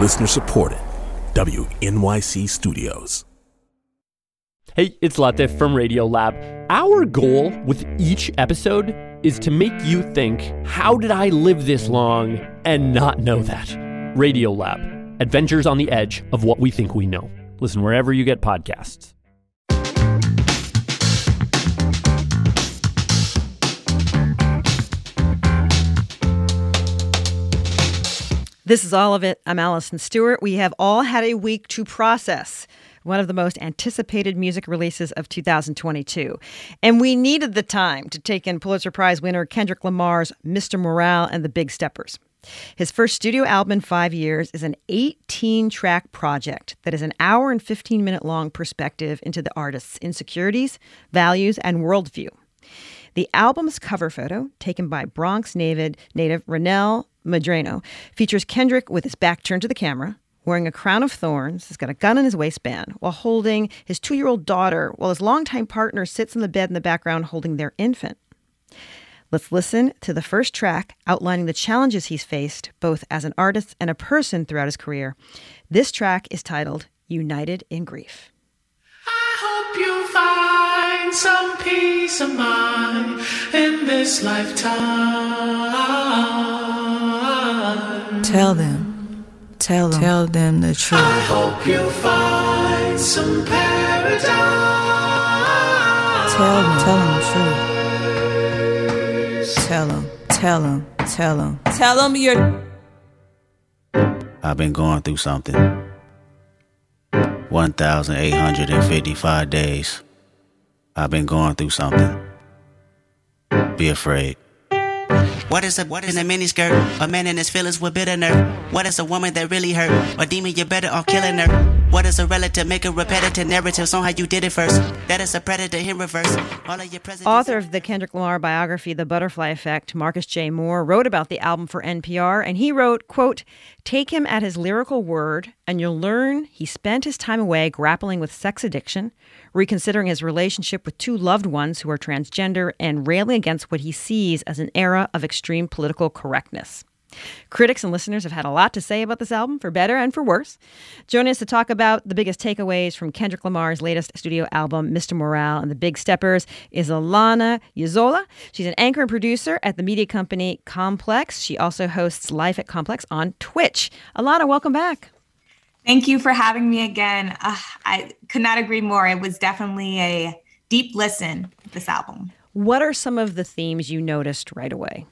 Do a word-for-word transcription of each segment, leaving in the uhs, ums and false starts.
Listener supported. W N Y C Studios. Hey, it's Latif from Radiolab. Our goal with each episode is to make you think, how did I live this long and not know that? Radiolab, adventures on the edge of what we think we know. Listen wherever you get podcasts. This is All of It. I'm Allison Stewart. We have all had a week to process one of the most anticipated music releases of two thousand twenty-two. And we needed the time to take in Pulitzer Prize winner Kendrick Lamar's Mister Morale and the Big Steppers. His first studio album in five years is an eighteen-track project that is an hour and fifteen-minute long perspective into the artist's insecurities, values, and worldview. The album's cover photo, taken by Bronx native, native Ronell Medrano, features Kendrick with his back turned to the camera, wearing a crown of thorns. He's got a gun in his waistband while holding his two-year-old daughter, while his longtime partner sits in the bed in the background holding their infant. Let's listen to the first track outlining the challenges he's faced, both as an artist and a person throughout his career. This track is titled United in Grief. I hope you find some peace of mind in this lifetime. Tell them, tell them, tell them the truth. I hope you find some paradise. Tell them, tell them the truth. Tell them, tell them, tell them, tell them you're. I've been going through something. one thousand eight hundred fifty-five days. I've been going through something. Be afraid. What is a what is a miniskirt? A man in his feelings with bitter nerve. What is a woman that really hurt? A demon, you're better off killing her. What is a relative? Make a repetitive narratives on how you did it first. That is a predator in reverse. All of your presidents. Author of the Kendrick Lamar biography, The Butterfly Effect, Marcus J. Moore, wrote about the album for N P R, and he wrote, quote, "Take him at his lyrical word, and you'll learn he spent his time away grappling with sex addiction, reconsidering his relationship with two loved ones who are transgender, and railing against what he sees as an era of extreme political correctness." Critics and listeners have had a lot to say about this album, for better and for worse. Joining us to talk about the biggest takeaways from Kendrick Lamar's latest studio album, Mister Morale and the Big Steppers, is Alana Yozola. She's an anchor and producer at the media company Complex. She also hosts Life at Complex on Twitch. Alana, welcome back. Thank you for having me again. Uh, I could not agree more. It was definitely a deep listen, this album. What are some of the themes you noticed right away?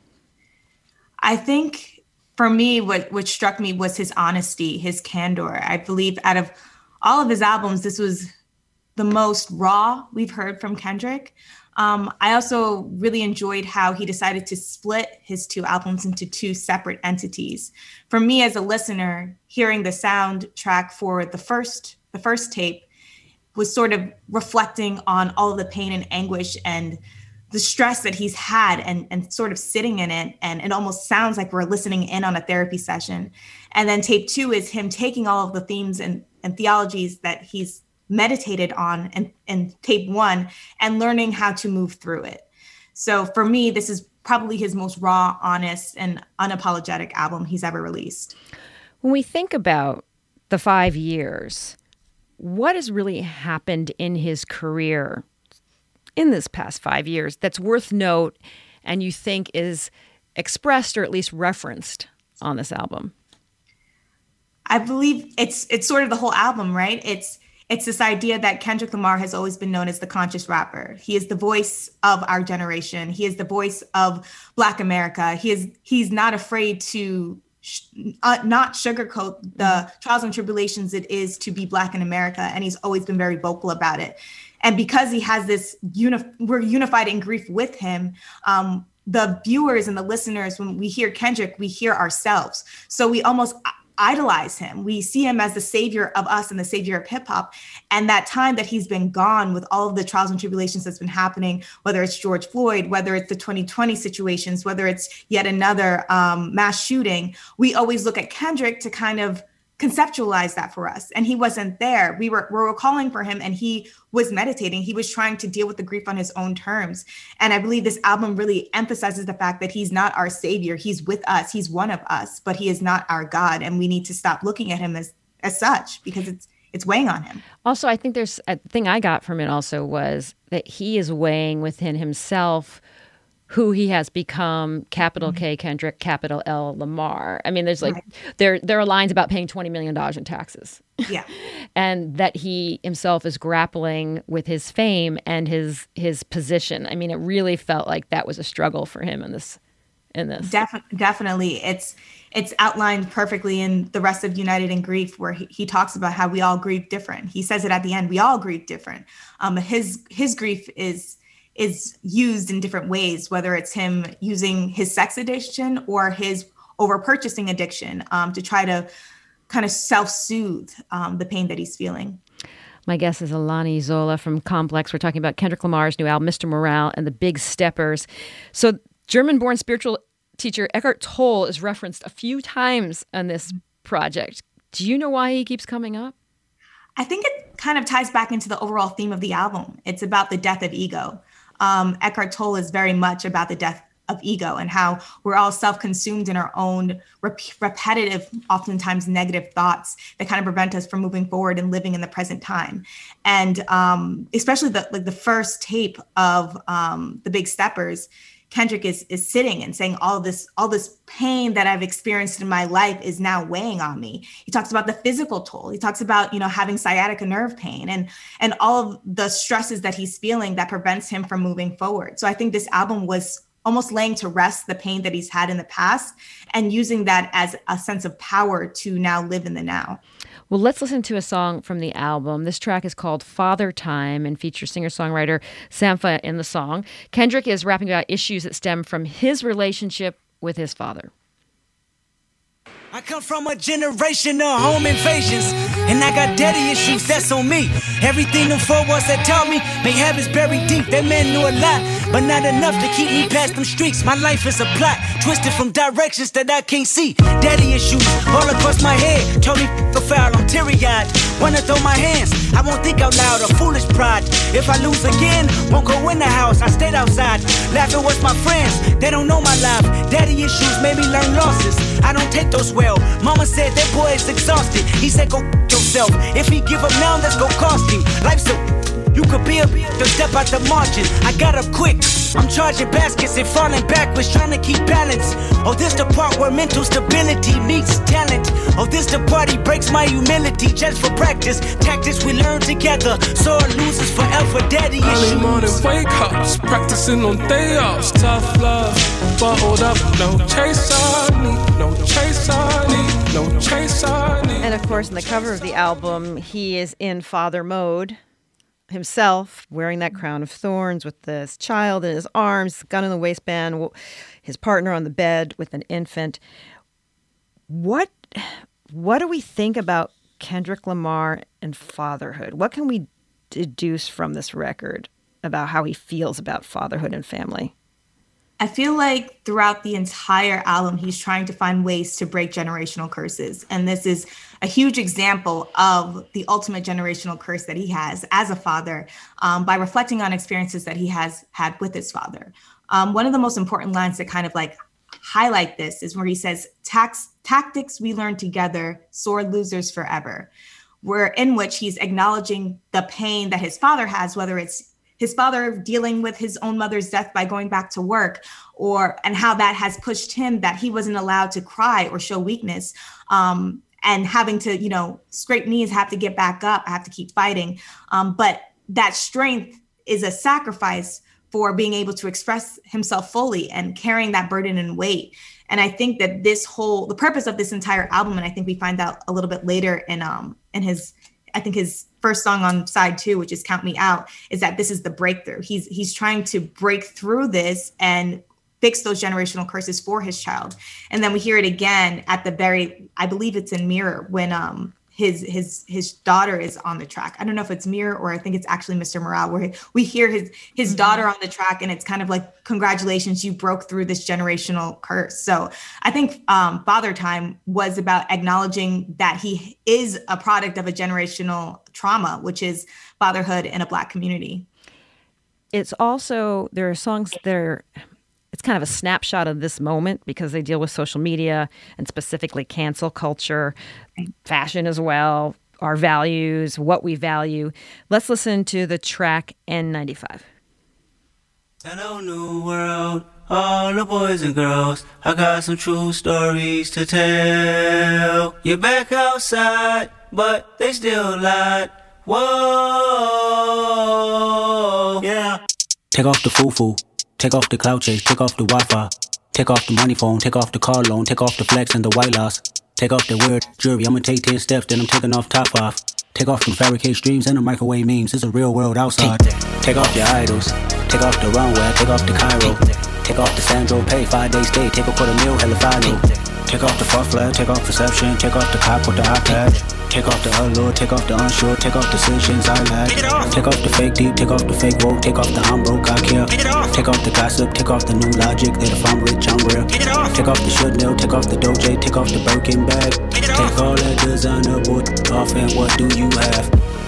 I think for me, what, what struck me was his honesty, his candor. I believe out of all of his albums, this was the most raw we've heard from Kendrick. Um, I also really enjoyed how he decided to split his two albums into two separate entities. For me as a listener, hearing the soundtrack for the first, the first tape was sort of reflecting on all of the pain and anguish and the stress that he's had and, and sort of sitting in it. And it almost sounds like we're listening in on a therapy session. And then tape two is him taking all of the themes and, and theologies that he's meditated on in, in tape one and learning how to move through it. So for me, this is probably his most raw, honest, and unapologetic album he's ever released. When we think about the five years, what has really happened in his career in this past five years that's worth note and you think is expressed or at least referenced on this album? I believe it's it's sort of the whole album, right? It's it's this idea that Kendrick Lamar has always been known as the conscious rapper. He is the voice of our generation. He is the voice of Black America. He is he's not afraid to sh- uh, not sugarcoat the trials and tribulations it is to be Black in America, and he's always been very vocal about it. And because he has this, uni- we're unified in grief with him, um, the viewers and the listeners, when we hear Kendrick, we hear ourselves. So we almost idolize him. We see him as the savior of us and the savior of hip hop. And that time that he's been gone with all of the trials and tribulations that's been happening, whether it's George Floyd, whether it's the twenty twenty situations, whether it's yet another um, mass shooting, we always look at Kendrick to kind of conceptualize that for us. And he wasn't there. We were, we were calling for him, and he was meditating. He was trying to deal with the grief on his own terms. And I believe this album really emphasizes the fact that he's not our savior. He's with us. He's one of us, but he is not our God. And we need to stop looking at him as, as such, because it's, it's weighing on him. Also, I think there's a thing I got from it also was that he is weighing within himself who he has become, capital K Kendrick, capital L Lamar. I mean, there's like, right. there there are lines about paying twenty million dollars in taxes. Yeah. And that he himself is grappling with his fame and his his position. I mean, it really felt like that was a struggle for him in this. In this. Def- definitely. It's it's outlined perfectly in the rest of United in Grief, where he, he talks about how we all grieve different. He says it at the end, we all grieve different. Um, his his grief is is used in different ways, whether it's him using his sex addiction or his over-purchasing addiction um, to try to kind of self-soothe um, the pain that he's feeling. My guest is Alani Zola from Complex. We're talking about Kendrick Lamar's new album, Mister Morale, and the Big Steppers. So German-born spiritual teacher Eckhart Tolle is referenced a few times on this project. Do you know why he keeps coming up? I think it kind of ties back into the overall theme of the album. It's about the death of ego. Um, Eckhart Tolle is very much about the death of ego and how we're all self-consumed in our own rep- repetitive, oftentimes negative thoughts that kind of prevent us from moving forward and living in the present time. And um, especially the like the first tape of um, the Big Steppers, Kendrick is is sitting and saying all this, all this pain that I've experienced in my life is now weighing on me. He talks about the physical toll. He talks about, you know, having sciatica nerve pain and and all of the stresses that he's feeling that prevents him from moving forward. So I think this album was almost laying to rest the pain that he's had in the past and using that as a sense of power to now live in the now. Well, let's listen to a song from the album. This track is called Father Time and features singer-songwriter Sampha in the song. Kendrick is rapping about issues that stem from his relationship with his father. I come from a generation of home invasions, and I got daddy issues, that's on me. Everything them four walls that taught me may have is buried deep. That man knew a lot, but not enough to keep me past them streets. My life is a plot, twisted from directions that I can't see. Daddy issues all across my head, told me f*** a foul, I'm teary-eyed. Wanna throw my hands, I won't think out loud, a foolish pride. If I lose again, won't go in the house, I stayed outside. Laughing with my friends, they don't know my life. Daddy issues made me learn losses, I don't take those well. Mama said that boy is exhausted, he said go f*** yourself. If he give up now, let's go cost him. Life's a you could be a to step out the margin. I got up quick, I'm charging baskets and falling backwards, trying to keep balance. Oh, this the part where mental stability meets talent. Oh, this the part he breaks my humility just for practice. Tactics we learn together, sore losers forever. Daddy issues. Early morning wake ups, practicing on day offs. Tough love, bottled up, no chase I need, no chase I need, no chase I need. And of course, in the cover of the album, he is in father mode himself, wearing that crown of thorns with this child in his arms, gun in the waistband, his partner on the bed with an infant. What what do we think about Kendrick Lamar and fatherhood? What can we deduce from this record about how he feels about fatherhood and family? I feel like throughout the entire album, he's trying to find ways to break generational curses. And this is a huge example of the ultimate generational curse that he has as a father um, by reflecting on experiences that he has had with his father. Um, one of the most important lines that kind of like highlight this is where he says, Tax, tactics we learned together, sore losers forever. Where in which he's acknowledging the pain that his father has, whether it's his father dealing with his own mother's death by going back to work, or and how that has pushed him that he wasn't allowed to cry or show weakness, um, and having to, you know, scrape knees, have to get back up, have to keep fighting. Um, but that strength is a sacrifice for being able to express himself fully and carrying that burden and weight. And I think that this whole, the purpose of this entire album, and I think we find out a little bit later in um in his, I think his first song on side two, which is Count Me Out, is that this is the breakthrough. He's he's trying to break through this and fix those generational curses for his child. And then we hear it again at the very, I believe it's in Mirror, when um his his his daughter is on the track. I don't know if it's Mir or I think it's actually Mister Morale, where we hear his his mm-hmm. daughter on the track, and it's kind of like, congratulations, you broke through this generational curse. So I think um, Father Time was about acknowledging that he is a product of a generational trauma, which is fatherhood in a Black community. It's also, there are songs that are, it's kind of a snapshot of this moment because they deal with social media and specifically cancel culture, fashion as well, our values, what we value. Let's listen to the track N ninety-five. Hello, new world, all the boys and girls. I got some true stories to tell. You're back outside, but they still lied. Whoa, yeah. Take off the foo-foo. Take off the cloud chase, take off the Wi-Fi. Take off the money phone, take off the car loan, take off the flex and the white loss. Take off the weird jewelry, I'ma take ten steps, then I'm taking off top five. Take off the fabricate streams and the microwave memes, it's a real world outside. Take off your idols, take off the runway, take off the Cairo. Take off the Sandro pay, five days stay, take a quarter meal, hella final. Take off the fuck flag, take off perception, take off the cop with the iPad. Take off the allure, take off the unsure, take off decisions I lack. Take off the fake deep, take off the fake woke, take off the I'm broke, I care. Take off the gossip, take off the new logic that if I'm rich, I'm real. Take off the should know, take off the Doja, take off the Birkin bag. Take all that designer boy off and what do you have?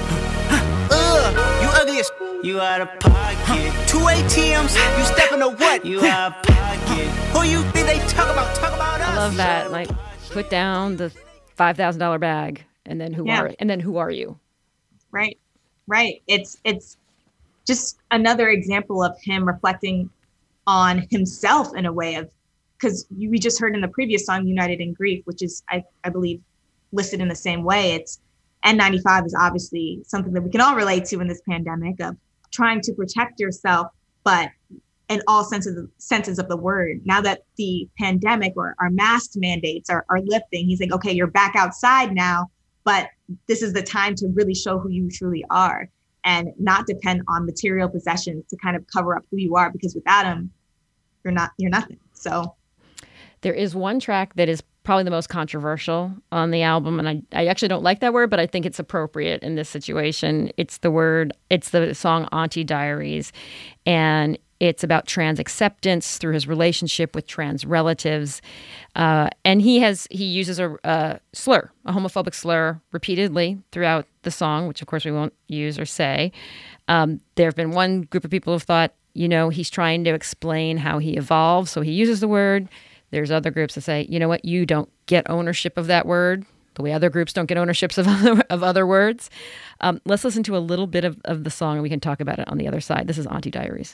Ugh, you ugly as you out of pocket. Two A T Ms, you stepping to what? You out of pocket. Who you think they talk about? Talk about us. I love that. Like, put down the five thousand dollars bag. And then who yeah. are and then who are you? Right, right. It's it's just another example of him reflecting on himself in a way of, because we just heard in the previous song, United in Grief, which is, I, I believe, listed in the same way. It's N ninety-five is obviously something that we can all relate to in this pandemic of trying to protect yourself, but in all senses of, senses of the word. Now that the pandemic or our mask mandates are, are lifting, he's like, okay, you're back outside now. But this is the time to really show who you truly are and not depend on material possessions to kind of cover up who you are, because without them, you're not, you're nothing. So there is one track that is probably the most controversial on the album. And I, I actually don't like that word, but I think it's appropriate in this situation. It's the word, it's the song Auntie Diaries. And it's about trans acceptance through his relationship with trans relatives. Uh, and he has he uses a, a slur, a homophobic slur, repeatedly throughout the song, which of course we won't use or say. Um, there have been one group of people who have thought, you know, he's trying to explain how he evolved, so he uses the word. There's other groups that say, you know what, you don't get ownership of that word, the way other groups don't get ownerships of other, of other words. Um, let's listen to a little bit of, of the song, and we can talk about it on the other side. This is Auntie Diaries.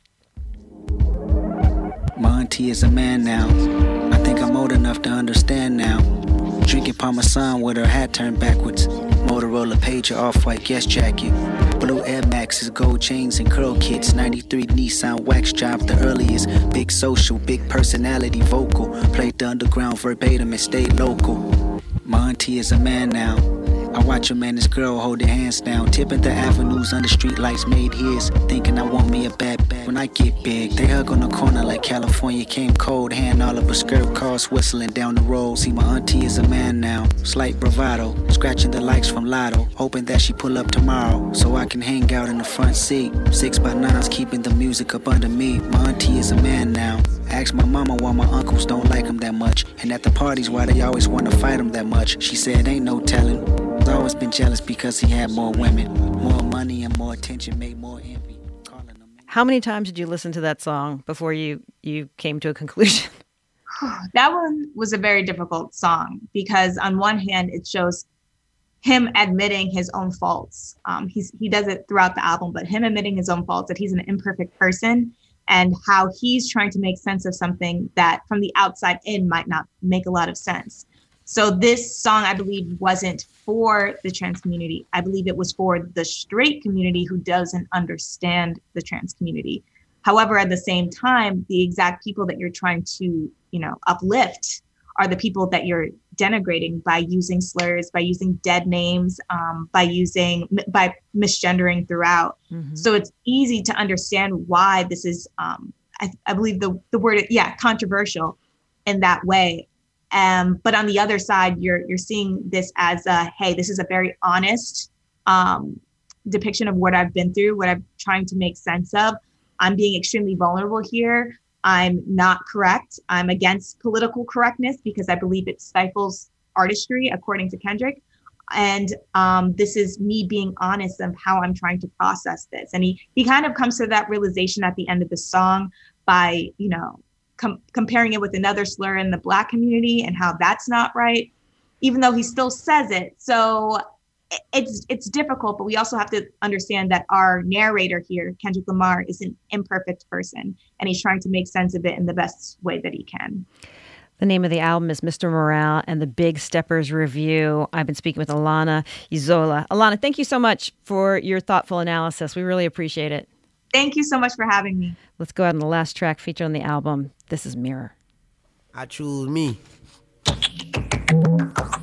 My auntie is a man now. I think I'm old enough to understand now. Drinking Parmesan with her hat turned backwards. Motorola Pager, off-white guest jacket. Blue Air Maxes, gold chains and curl kits. ninety-three Nissan wax job, the earliest. Big social, big personality, vocal. Played the underground verbatim and stayed local. My auntie is a man now. I watch him and his girl hold their hands down, tipping the avenues under street lights made his, thinking I want me a bad bag when I get big. They hug on the corner like California came cold, hand all up a skirt, cars whistling down the road. See, my auntie is a man now, slight bravado, scratching the likes from Lotto, hoping that she pull up tomorrow so I can hang out in the front seat. Six by nines keeping the music up under me. My auntie is a man now. Asked my mama why my uncles don't like him that much, and at the parties why they always want to fight him that much. She said ain't no telling. I've always been jealous because he had more women, more money and more attention, made more envy. How many times did you listen to that song before you, you came to a conclusion? That one was a very difficult song because on one hand, it shows him admitting his own faults. Um, he's, he does it throughout the album, but him admitting his own faults, that he's an imperfect person, and how he's trying to make sense of something that from the outside in might not make a lot of sense. So this song, I believe, wasn't for the trans community. I believe it was for the straight community who doesn't understand the trans community. However, at the same time, the exact people that you're trying to, you know, uplift are the people that you're denigrating by using slurs, by using dead names, um, by using, by misgendering throughout. Mm-hmm. So it's easy to understand why this is, um, I, I believe the, the word, yeah, controversial in that way. Um, but on the other side, you're you're seeing this as a, hey, this is a very honest um, depiction of what I've been through, what I'm trying to make sense of. I'm being extremely vulnerable here. I'm not correct. I'm against political correctness because I believe it stifles artistry, according to Kendrick. And um, this is me being honest of how I'm trying to process this. And he he kind of comes to that realization at the end of the song by, you know, com- comparing it with another slur in the Black community and how that's not right, even though he still says it. So it's it's difficult, but we also have to understand that our narrator here, Kendrick Lamar, is an imperfect person, and he's trying to make sense of it in the best way that he can. The name of the album is Mister Morale and the Big Steppers Review. I've been speaking with Alana Isola. Alana, thank you so much for your thoughtful analysis. We really appreciate it. Thank you so much for having me. Let's go out on the last track featured on the album. This is Mirror. I choose me.